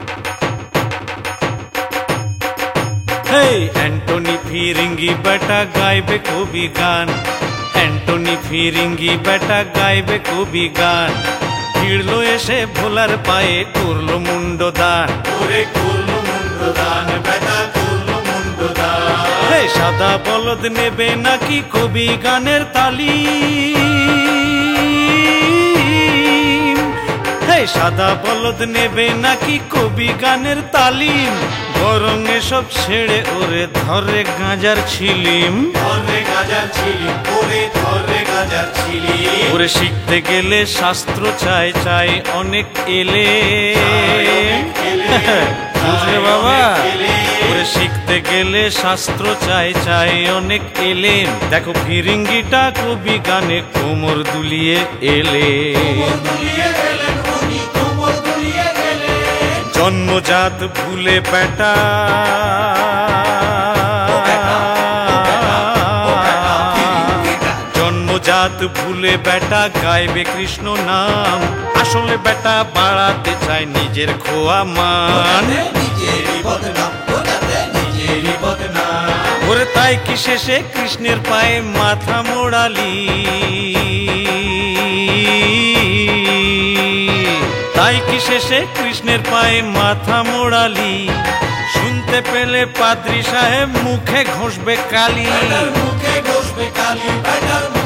Antony ফিরিঙ্গি বেটা গাইবে কবি গান, অ্যান্টনি ফিরিঙ্গি বেটা গাইবে কবি গান। ভিড়লো এসে ভোলার পায়ে করলো মুন্ডদান, ওরে করলো মুন্ডদান, বেটা করলো মুন্ডদান। সাদা বলদ নেবে নাকি কবি গানের তালি, সাদা বলদ নেবে নাকি কবি গানের তালিম। বরং এসব ছেড়ে ওরে ধরে গাঁজার ছিলিম, ধরে গাঁজার ছিলিম, ওরে ধরে গাঁজার ছিলিম। ওরে শিখতে গেলে শাস্ত্র চাই, চাই অনেক এলে, বুঝলে বাবা? ওরে শিখতে গেলে শাস্ত্র চাই, চাই অনেক এলেম। দেখো ফিরিঙ্গিটা কবি গানে কোমর দুলিয়ে এলে, জন্মজাত ভুলে বেটা, জন্মজাত ভুলে বেটা গাইবে কৃষ্ণ নাম। আসলে বেটা বাড়াতে চায় নিজের খোয়া মান, ওরে তাই কি শেষে কৃষ্ণের পায়ে মাথা মোড়ালি, তাই কি শেষে কৃষ্ণের পায়ে মাথা মোড়ালি। শুনতে পেলে পাদ্রী সাহেব মুখে ঘষবে কালি, মুখে ঘষবে কালি।